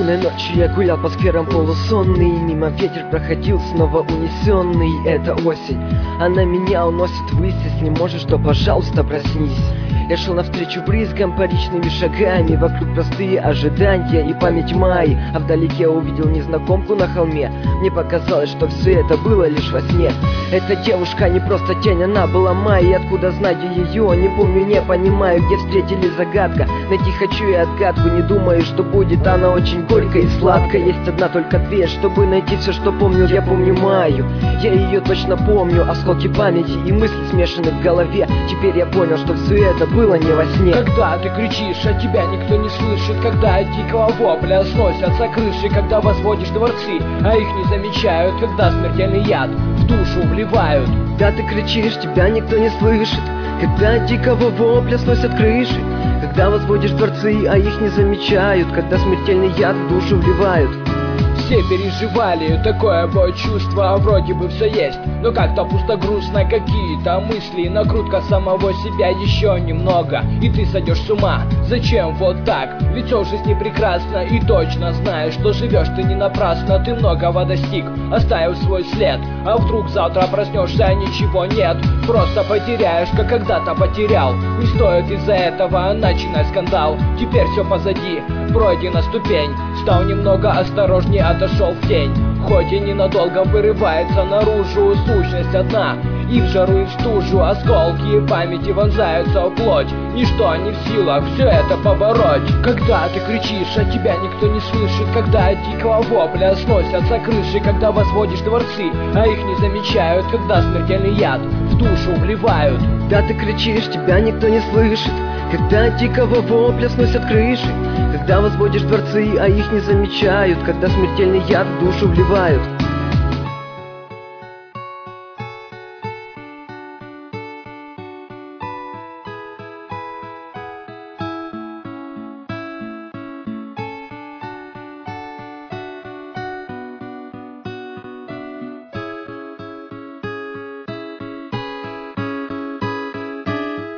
Бессонной ночью я гулял по скверам полусонный, мимо ветер проходил, снова унесенный. Это осень, она меня уносит ввысь. Если не можешь, то, пожалуйста, проснись. Я шел навстречу брызгам паричными шагами, вокруг простые ожидания и память моей. А вдалеке увидел незнакомку на холме. Мне показалось, что все это было лишь во сне. Эта девушка не просто тень, она была моей. Откуда знаю ее, не помню, не понимаю, где встретили загадка. Найти хочу и отгадку, не думаю, что будет она очень горькая и сладкая. Есть одна только дверь, чтобы найти все, что помнил. Я помню Майю, я ее точно помню. Осколки памяти и мысли смешаны в голове. Теперь я понял, что все это было не во сне. Когда ты кричишь, а тебя никто не слышит, когда от дикого вопля сносятся крыши, когда возводишь дворцы, а их не замечают, когда смертельный яд в душу вливают. Когда ты кричишь, тебя никто не слышит, когда от дикого вопля сносят крыши, когда возводишь дворцы, а их не замечают, когда смертельный яд в душу вливают. Все переживали такое вот чувство, вроде бы все есть, но как-то пусто, грустно, какие-то мысли, накрутка самого себя еще немного, и ты сойдешь с ума. Зачем вот так? Ведь все в жизни прекрасно, и точно знаешь, что живешь ты не напрасно. Ты многого достиг, оставив свой след, а вдруг завтра проснешься, а ничего нет. Просто потеряешь, как когда-то потерял. Не стоит из-за этого начинать скандал. Теперь все позади, пройдена ступень. Стал немного осторожнее, отошел в тень. Хоть и ненадолго вырывается наружу сущность одна, и в жару, и в стужу осколки памяти вонзаются в плоть. Ничто не в силах все это побороть. Когда ты кричишь, а тебя никто не слышит, когда от дикого вопля сносятся крыши, когда возводишь дворцы, а их не замечают, когда смертельный яд в душу вливают. Когда ты кричишь, тебя никто не слышит, когда от дикого вопля сносят крыши, когда возводишь дворцы, а их не замечают, когда смертельный яд в душу вливают.